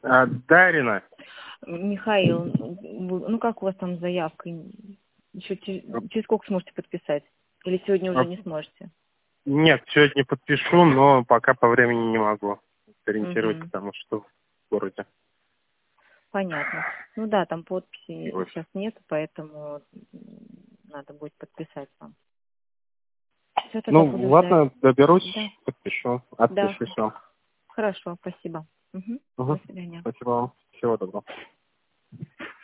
Да, Ирина. Михаил, ну как у вас там с заявкой? Еще через сколько сможете подписать? Или сегодня уже не сможете? Нет, сегодня подпишу, но пока по времени не могу ориентировать, Угу. потому что в городе. Понятно. Ну да, там подписи Вот. сейчас нет, поэтому надо будет подписать вам. Все, тогда Ну, буду ждать. ладно, доберусь, Да, подпишу, да. отпишусь вам. Хорошо, спасибо. Угу. До Угу. свидания. Спасибо вам. Всего доброго.